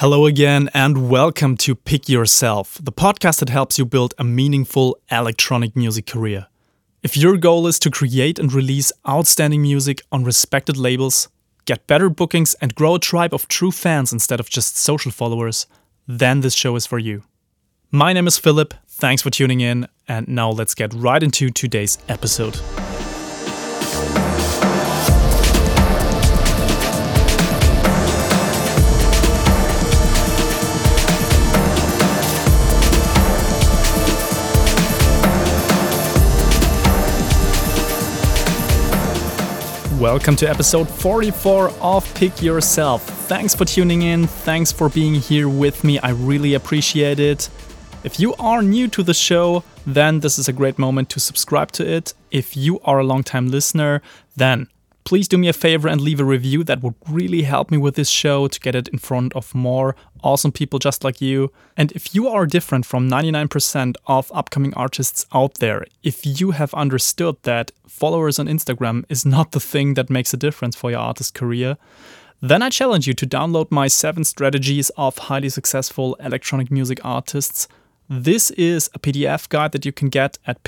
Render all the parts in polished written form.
Hello again and welcome to Pick Yourself, the podcast that helps you build a meaningful electronic music career. If your goal is to create and release outstanding music on respected labels, get better bookings and grow a tribe of true fans instead of just social followers, then this show is for you. My name is Philip, thanks for tuning in, and now let's get right into today's episode. Welcome to episode 44 of Pick Yourself. Thanks for tuning in. Thanks for being here with me. I really appreciate it. If you are new to the show, then this is a great moment to subscribe to it. If you are a long-time listener, then please do me a favor and leave a review. That would really help me with this show to get it in front of more awesome people just like you. And if you are different from 99% of upcoming artists out there, if you have understood that followers on Instagram is not the thing that makes a difference for your artist career, then I challenge you to download my 7 strategies of highly successful electronic music artists. This is a PDF guide that you can get at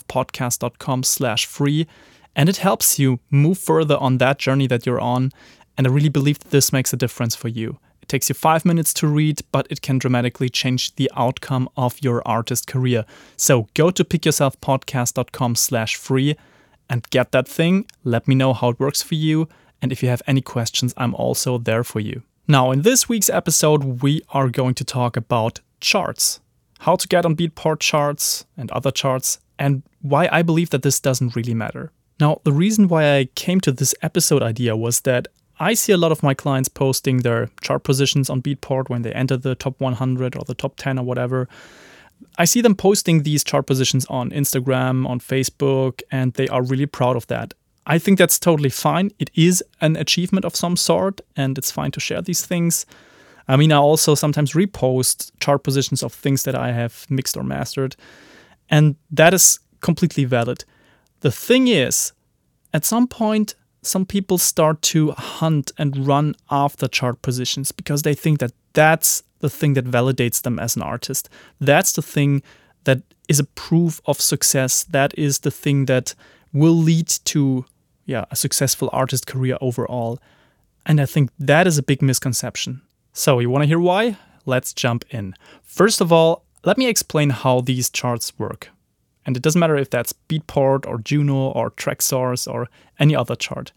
pickyourselfpodcast.com/free. And it helps you move further on that journey that you're on. And I really believe that this makes a difference for you. It takes you 5 minutes to read, but it can dramatically change the outcome of your artist career. So go to pickyourselfpodcast.com/free and get that thing. Let me know how it works for you. And if you have any questions, I'm also there for you. Now, in this week's episode, we are going to talk about charts. How to get on Beatport charts and other charts, and why I believe that this doesn't really matter. Now, the reason why I came to this episode idea was that I see a lot of my clients posting their chart positions on Beatport when they enter the top 100 or the top 10 or whatever. I see them posting these chart positions on Instagram, on Facebook, and they are really proud of that. I think that's totally fine. It is an achievement of some sort, and it's fine to share these things. I mean, I also sometimes repost chart positions of things that I have mixed or mastered, and that is completely valid. The thing is, at some point, some people start to hunt and run after chart positions because they think that that's the thing that validates them as an artist. That's the thing that is a proof of success. That is the thing that will lead to a successful artist career overall. And I think that is a big misconception. So you want to hear why? Let's jump in. First of all, let me explain how these charts work. And it doesn't matter if that's Beatport or Juno or Traxsource or any other chart.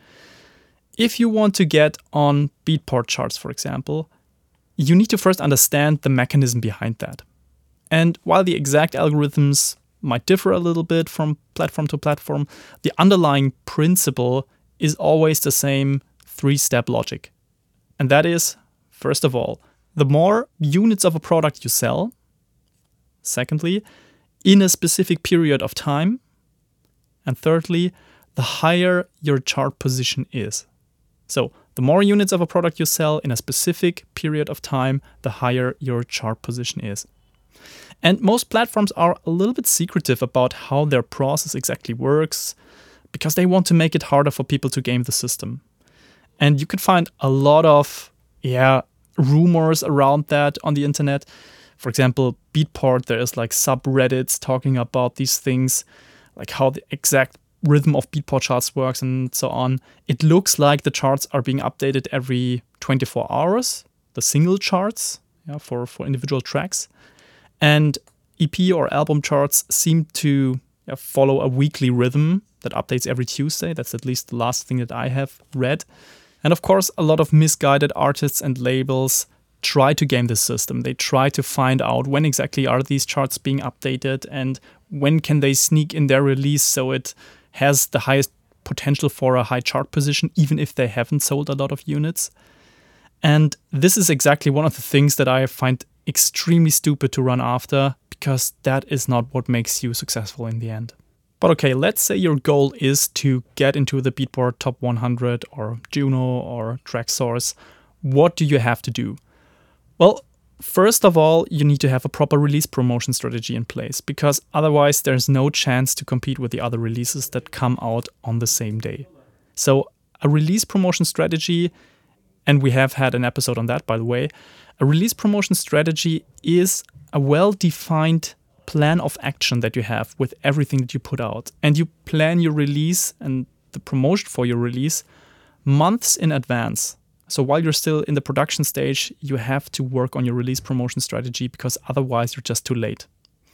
If you want to get on Beatport charts, for example, you need to first understand the mechanism behind that. And while the exact algorithms might differ a little bit from platform to platform, the underlying principle is always the same 3-step logic. And that is, first of all, the more units of a product you sell. Secondly, in a specific period of time. And thirdly, the higher your chart position is. So the more units of a product you sell in a specific period of time, the higher your chart position is. And most platforms are a little bit secretive about how their process exactly works because they want to make it harder for people to game the system. And you can find a lot of rumors around that on the internet. For example, Beatport, there is like subreddits talking about these things, like how the exact rhythm of Beatport charts works and so on. It looks like the charts are being updated every 24 hours, the single charts for individual tracks. And EP or album charts seem to follow a weekly rhythm that updates every Tuesday. That's at least the last thing that I have read. And of course, a lot of misguided artists and labels try to game the system. They try to find out when exactly are these charts being updated and when can they sneak in their release so it has the highest potential for a high chart position, even if they haven't sold a lot of units. And this is exactly one of the things that I find extremely stupid to run after because that is not what makes you successful in the end. But okay, let's say your goal is to get into the Beatport Top 100 or Juno or Traxsource. What do you have to do? Well, first of all, you need to have a proper release promotion strategy in place because otherwise there's no chance to compete with the other releases that come out on the same day. So a release promotion strategy and we have had an episode on that, by the way, a release promotion strategy is a well-defined plan of action that you have with everything that you put out. And you plan your release and the promotion for your release months in advance. So while you're still in the production stage, you have to work on your release promotion strategy because otherwise you're just too late.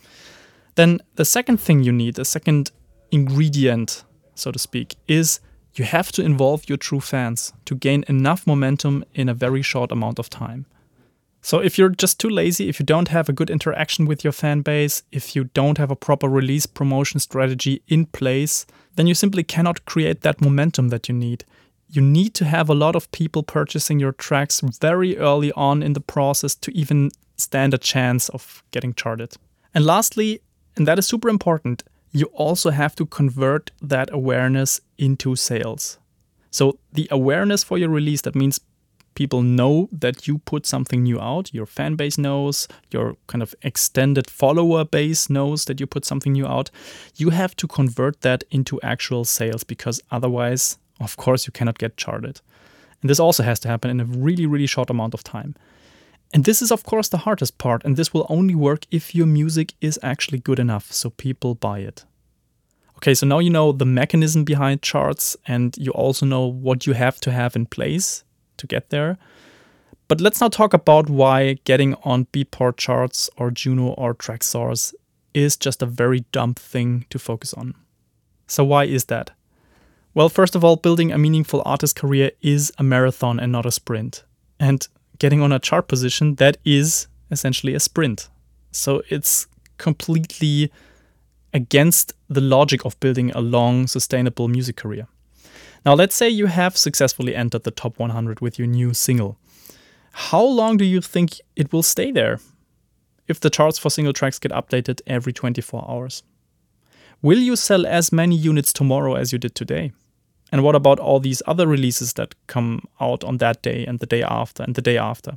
Then the second thing you need, the second ingredient, so to speak, is you have to involve your true fans to gain enough momentum in a very short amount of time. So if you're just too lazy, if you don't have a good interaction with your fan base, if you don't have a proper release promotion strategy in place, then you simply cannot create that momentum that you need. You need to have a lot of people purchasing your tracks very early on in the process to even stand a chance of getting charted. And lastly, and that is super important, you also have to convert that awareness into sales. So the awareness for your release, that means people know that you put something new out, your fan base knows, your kind of extended follower base knows that you put something new out. You have to convert that into actual sales because otherwise, of course, you cannot get charted. And this also has to happen in a really, really short amount of time. And this is, of course, the hardest part. And this will only work if your music is actually good enough so people buy it. Okay, so now you know the mechanism behind charts and you also know what you have to have in place to get there. But let's now talk about why getting on Beatport charts or Juno or Traxsource is just a very dumb thing to focus on. So why is that? Well, first of all, building a meaningful artist career is a marathon and not a sprint. And getting on a chart position, that is essentially a sprint. So it's completely against the logic of building a long, sustainable music career. Now, let's say you have successfully entered the top 100 with your new single. How long do you think it will stay there if the charts for single tracks get updated every 24 hours? Will you sell as many units tomorrow as you did today? And what about all these other releases that come out on that day and the day after and the day after?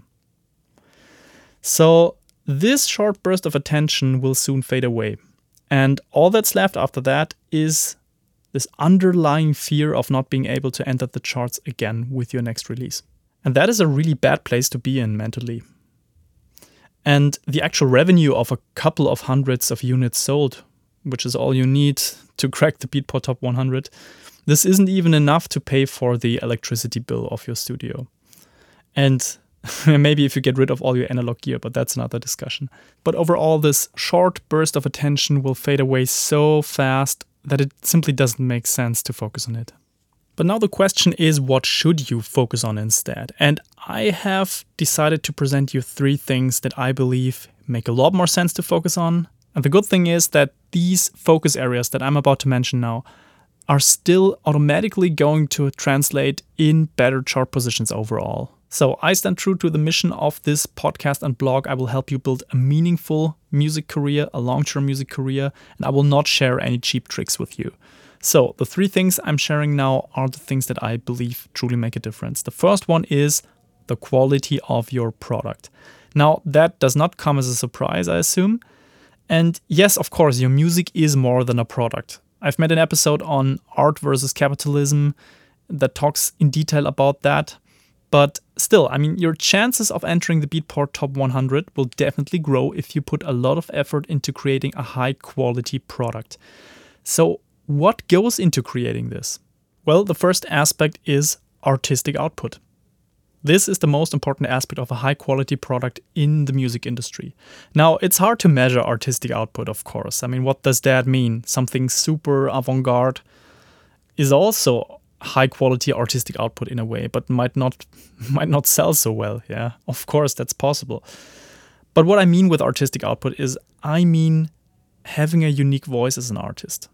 So this short burst of attention will soon fade away. And all that's left after that is this underlying fear of not being able to enter the charts again with your next release. And that is a really bad place to be in mentally. And the actual revenue of a couple of hundreds of units sold, which is all you need to crack the Beatport Top 100, this isn't even enough to pay for the electricity bill of your studio. And maybe if you get rid of all your analog gear, but that's another discussion. But overall, this short burst of attention will fade away so fast that it simply doesn't make sense to focus on it. But now the question is, what should you focus on instead? And I have decided to present you 3 things that I believe make a lot more sense to focus on. And the good thing is that these focus areas that I'm about to mention now are still automatically going to translate in better chart positions overall. So I stand true to the mission of this podcast and blog. I will help you build a meaningful music career, a long-term music career, and I will not share any cheap tricks with you. So the 3 things I'm sharing now are the things that I believe truly make a difference. The first one is the quality of your product. Now, that does not come as a surprise, I assume. And yes, of course, your music is more than a product. I've made an episode on art versus capitalism that talks in detail about that. But still, I mean, your chances of entering the Beatport Top 100 will definitely grow if you put a lot of effort into creating a high-quality product. So what goes into creating this? Well, the first aspect is artistic output. This is the most important aspect of a high-quality product in the music industry. Now, it's hard to measure artistic output, of course. I mean, what does that mean? Something super avant-garde is also high-quality artistic output in a way, but might not sell so well. Yeah, of course, that's possible. But what I mean with artistic output is I mean having a unique voice as an artist,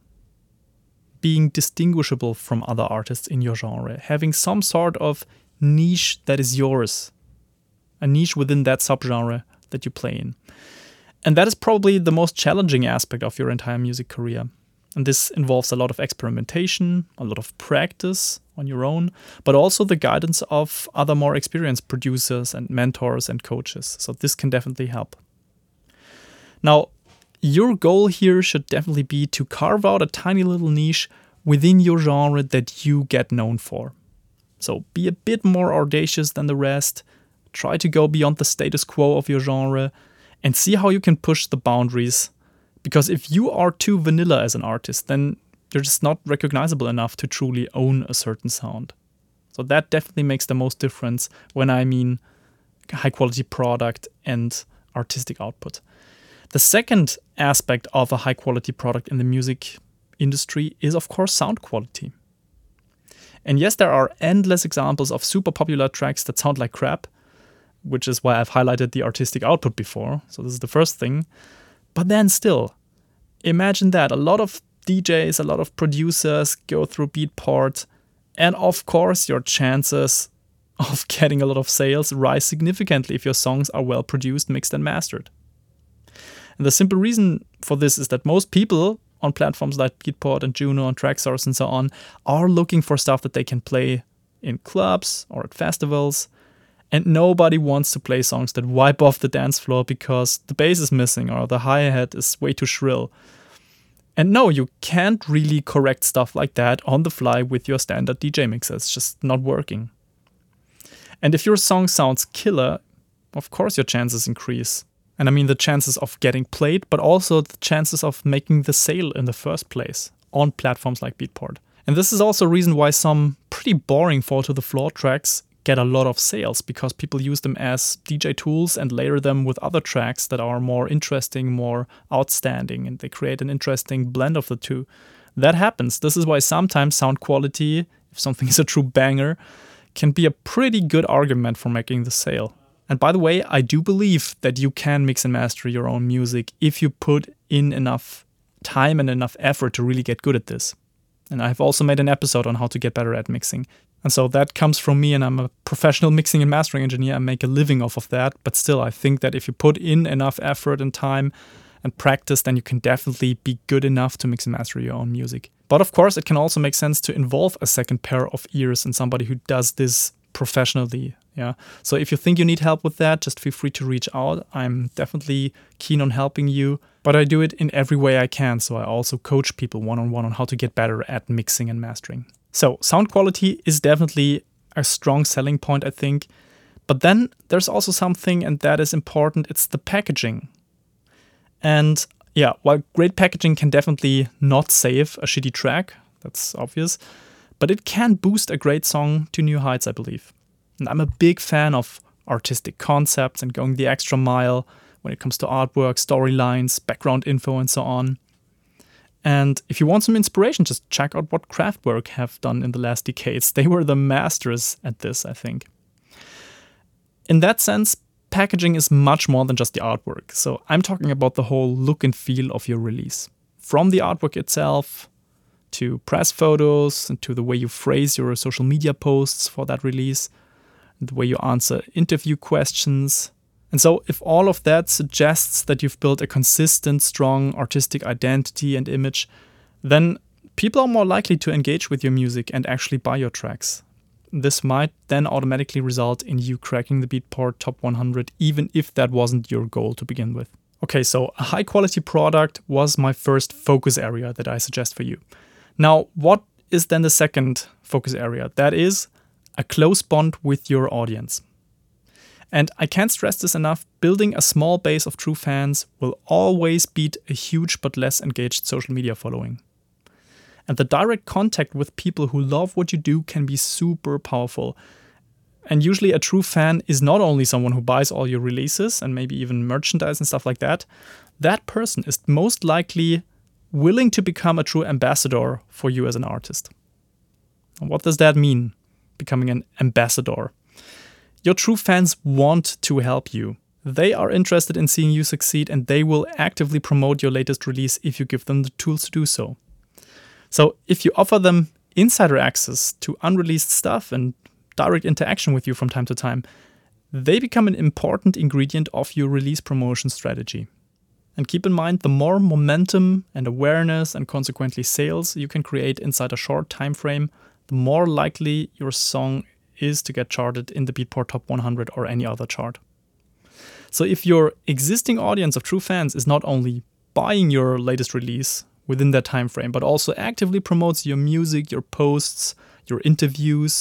being distinguishable from other artists in your genre, having some sort of niche that is yours, a niche within that subgenre that you play in. And that is probably the most challenging aspect of your entire music career. And this involves a lot of experimentation, a lot of practice on your own, but also the guidance of other more experienced producers and mentors and coaches. So this can definitely help. Now, your goal here should definitely be to carve out a tiny little niche within your genre that you get known for. So be a bit more audacious than the rest, try to go beyond the status quo of your genre, and see how you can push the boundaries. Because if you are too vanilla as an artist, then you're just not recognizable enough to truly own a certain sound. So that definitely makes the most difference when I mean high quality product and artistic output. The second aspect of a high quality product in the music industry is, of course, sound quality. And yes, there are endless examples of super popular tracks that sound like crap, which is why I've highlighted the artistic output before. So this is the first thing. But then still, imagine that a lot of DJs, a lot of producers go through Beatport, and of course your chances of getting a lot of sales rise significantly if your songs are well produced, mixed and mastered. And the simple reason for this is that most people on platforms like Beatport and Juno and Traxsource and so on are looking for stuff that they can play in clubs or at festivals, and nobody wants to play songs that wipe off the dance floor because the bass is missing or the hi-hat is way too shrill. And no, you can't really correct stuff like that on the fly with your standard DJ mixer. It's just not working. And if your song sounds killer, of course your chances increase. And I mean the chances of getting played, but also the chances of making the sale in the first place on platforms like Beatport. And this is also a reason why some pretty boring fall-to-the-floor tracks get a lot of sales, because people use them as DJ tools and layer them with other tracks that are more interesting, more outstanding, and they create an interesting blend of the two. That happens. This is why sometimes sound quality, if something is a true banger, can be a pretty good argument for making the sale. And by the way, I do believe that you can mix and master your own music if you put in enough time and enough effort to really get good at this. And I've also made an episode on how to get better at mixing. And so that comes from me, and I'm a professional mixing and mastering engineer. I make a living off of that. But still, I think that if you put in enough effort and time and practice, then you can definitely be good enough to mix and master your own music. But of course, it can also make sense to involve a second pair of ears and somebody who does this professionally. Yeah. So if you think you need help with that, just feel free to reach out. I'm definitely keen on helping you, but I do it in every way I can. So I also coach people one-on-one on how to get better at mixing and mastering. So sound quality is definitely a strong selling point, I think. But then there's also something, and that is important. It's the packaging. And yeah, while great packaging can definitely not save a shitty track, that's obvious, but it can boost a great song to new heights, I believe. And I'm a big fan of artistic concepts and going the extra mile when it comes to artwork, storylines, background info, and so on. And if you want some inspiration, just check out what Kraftwerk have done in the last decades. They were the masters at this, I think. In that sense, packaging is much more than just the artwork. So I'm talking about the whole look and feel of your release. From the artwork itself, to press photos, and to the way you phrase your social media posts for that release, the way you answer interview questions. And so if all of that suggests that you've built a consistent, strong artistic identity and image, then people are more likely to engage with your music and actually buy your tracks. This might then automatically result in you cracking the Beatport Top 100, even if that wasn't your goal to begin with. Okay, so a high quality product was my first focus area that I suggest for you. Now, what is then the second focus area? That is a close bond with your audience. And I can't stress this enough, building a small base of true fans will always beat a huge but less engaged social media following. And the direct contact with people who love what you do can be super powerful. And usually a true fan is not only someone who buys all your releases and maybe even merchandise and stuff like that. That person is most likely willing to become a true ambassador for you as an artist. And what does that mean, becoming an ambassador? Your true fans want to help you. They are interested in seeing you succeed, and they will actively promote your latest release if you give them the tools to do so. So if you offer them insider access to unreleased stuff and direct interaction with you from time to time, they become an important ingredient of your release promotion strategy. And keep in mind, the more momentum and awareness and consequently sales you can create inside a short time frame, the more likely your song is to get charted in the Beatport Top 100 or any other chart. So if your existing audience of true fans is not only buying your latest release within that time frame, but also actively promotes your music, your posts, your interviews,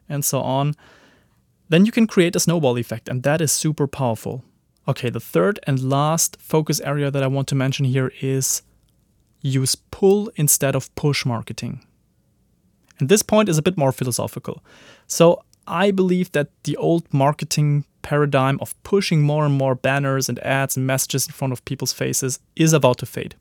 and so on, then you can create a snowball effect, and that is super powerful. Okay, the third and last focus area that I want to mention here is use pull instead of push marketing. And this point is a bit more philosophical. So I believe that the old marketing paradigm of pushing more and more banners and ads and messages in front of people's faces is about to fade.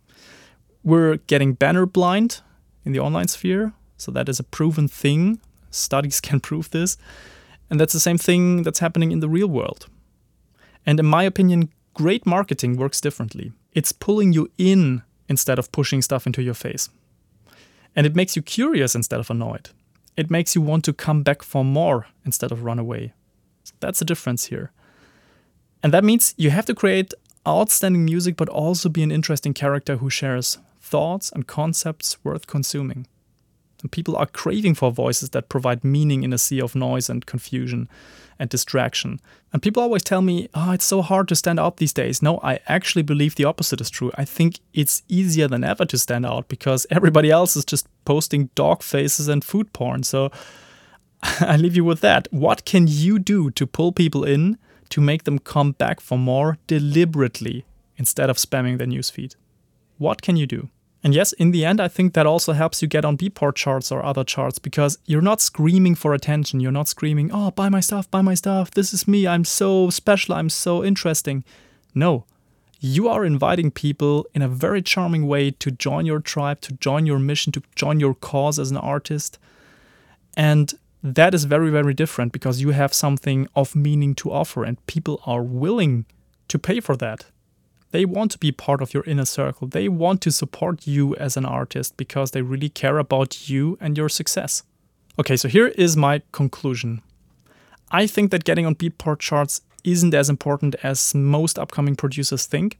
We're getting banner blind in the online sphere, so that is a proven thing. Studies can prove this. And that's the same thing that's happening in the real world. And in my opinion, great marketing works differently. It's pulling you in instead of pushing stuff into your face. And it makes you curious instead of annoyed. It makes you want to come back for more instead of run away. So that's the difference here. And that means you have to create outstanding music, but also be an interesting character who shares thoughts and concepts worth consuming. And people are craving for voices that provide meaning in a sea of noise and confusion and distraction. And people always tell me, oh, it's so hard to stand out these days. No, I actually believe the opposite is true. I think it's easier than ever to stand out because everybody else is just posting dog faces and food porn. So I leave you with that. What can you do to pull people in to make them come back for more deliberately instead of spamming their newsfeed? What can you do? And yes, in the end, I think that also helps you get on Beatport charts or other charts because you're not screaming for attention. You're not screaming, oh, buy my stuff, this is me, I'm so special, I'm so interesting. No, you are inviting people in a very charming way to join your tribe, to join your mission, to join your cause as an artist. And that is very, very different because you have something of meaning to offer and people are willing to pay for that. They want to be part of your inner circle. They want to support you as an artist because they really care about you and your success. Okay, so here is my conclusion. I think that getting on Beatport charts isn't as important as most upcoming producers think.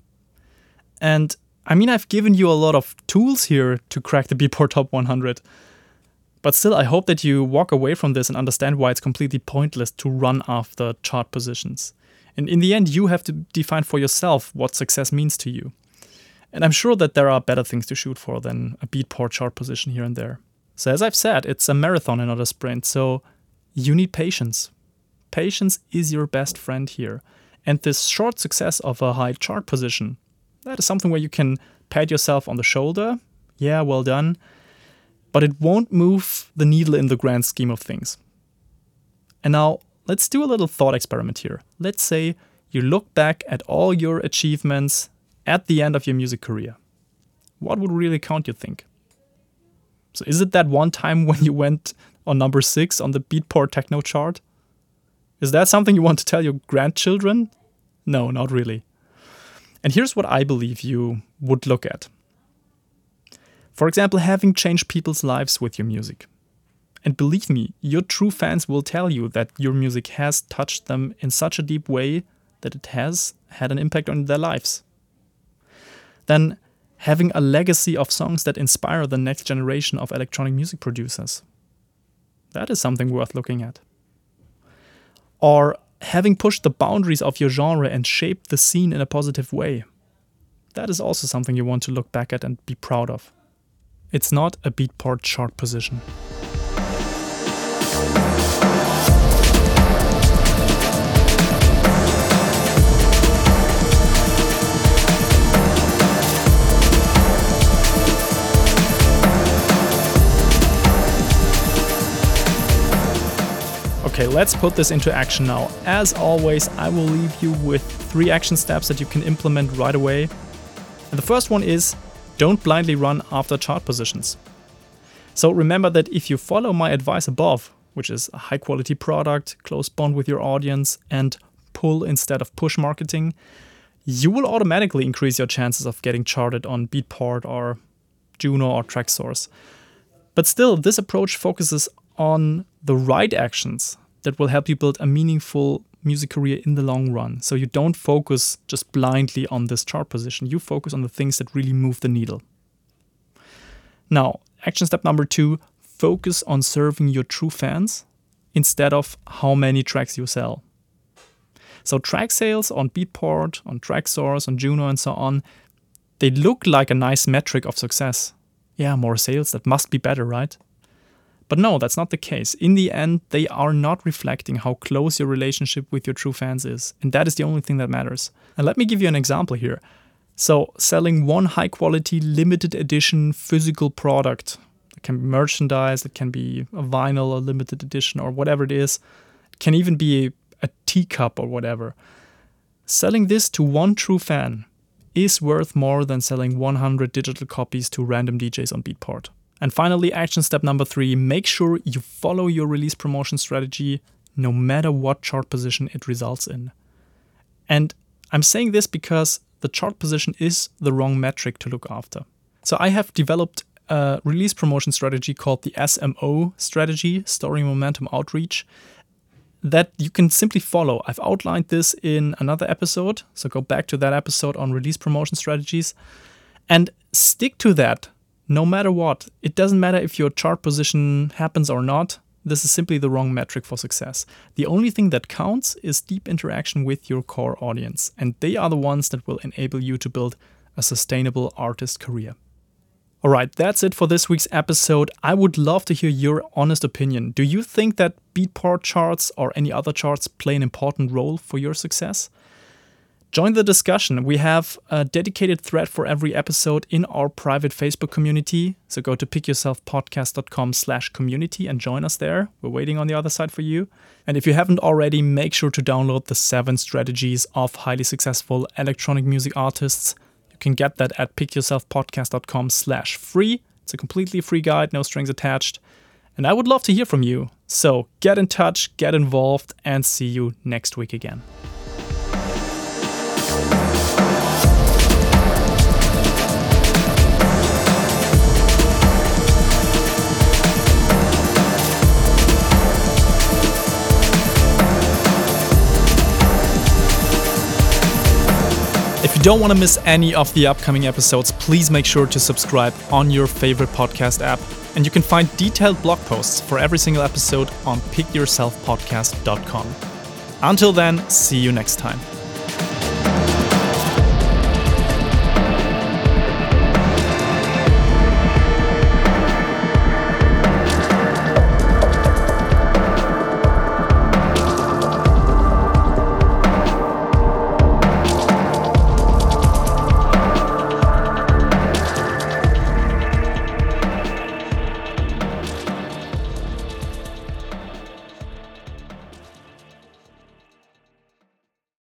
And I mean, I've given you a lot of tools here to crack the Beatport Top 100. But still, I hope that you walk away from this and understand why it's completely pointless to run after chart positions. And in the end, you have to define for yourself what success means to you. And I'm sure that there are better things to shoot for than a Beatport chart position here and there. So as I've said, it's a marathon and not a sprint. So you need patience. Patience is your best friend here. And this short success of a high chart position, that is something where you can pat yourself on the shoulder. Yeah, well done. But it won't move the needle in the grand scheme of things. And now, let's do a little thought experiment here. Let's say you look back at all your achievements at the end of your music career. What would really count, you think? So is it that one time when you went on number 6 on the Beatport Techno chart? Is that something you want to tell your grandchildren? No, not really. And here's what I believe you would look at. For example, having changed people's lives with your music. And believe me, your true fans will tell you that your music has touched them in such a deep way that it has had an impact on their lives. Then having a legacy of songs that inspire the next generation of electronic music producers. That is something worth looking at. Or having pushed the boundaries of your genre and shaped the scene in a positive way. That is also something you want to look back at and be proud of. It's not a Beatport chart position. Okay, let's put this into action now. As always, I will leave you with 3 action steps that you can implement right away. And the first one is, don't blindly run after chart positions. So remember that if you follow my advice above, which is a high quality product, close bond with your audience, and pull instead of push marketing, you will automatically increase your chances of getting charted on Beatport or Juno or Traxsource. But still, this approach focuses on the right actions that will help you build a meaningful music career in the long run. So you don't focus just blindly on this chart position. You focus on the things that really move the needle. Now, action step number 2, focus on serving your true fans instead of how many tracks you sell. So track sales on Beatport, on Traxsource, on Juno and so on, they look like a nice metric of success. Yeah, more sales, that must be better, right? But no, that's not the case. In the end, they are not reflecting how close your relationship with your true fans is. And that is the only thing that matters. And let me give you an example here. So selling one high quality limited edition physical product, it can be merchandise, it can be a vinyl, a limited edition or whatever it is. It can even be a teacup or whatever. Selling this to one true fan is worth more than selling 100 digital copies to random DJs on Beatport. And finally, action step number 3, make sure you follow your release promotion strategy no matter what chart position it results in. And I'm saying this because the chart position is the wrong metric to look after. So I have developed a release promotion strategy called the SMO strategy, Story Momentum Outreach, that you can simply follow. I've outlined this in another episode, so go back to that episode on release promotion strategies and stick to that. No matter what, it doesn't matter if your chart position happens or not. This is simply the wrong metric for success. The only thing that counts is deep interaction with your core audience, and they are the ones that will enable you to build a sustainable artist career. Alright, that's it for this week's episode. I would love to hear your honest opinion. Do you think that Beatport charts or any other charts play an important role for your success? Join the discussion. We have a dedicated thread for every episode in our private Facebook community. So go to pickyourselfpodcast.com/community and join us there. We're waiting on the other side for you. And if you haven't already, make sure to download the 7 strategies of highly successful electronic music artists. You can get that at pickyourselfpodcast.com/free. It's a completely free guide, no strings attached. And I would love to hear from you. So get in touch, get involved, and see you next week again. If you don't want to miss any of the upcoming episodes, please make sure to subscribe on your favorite podcast app. And you can find detailed blog posts for every single episode on pickyourselfpodcast.com. Until then, see you next time.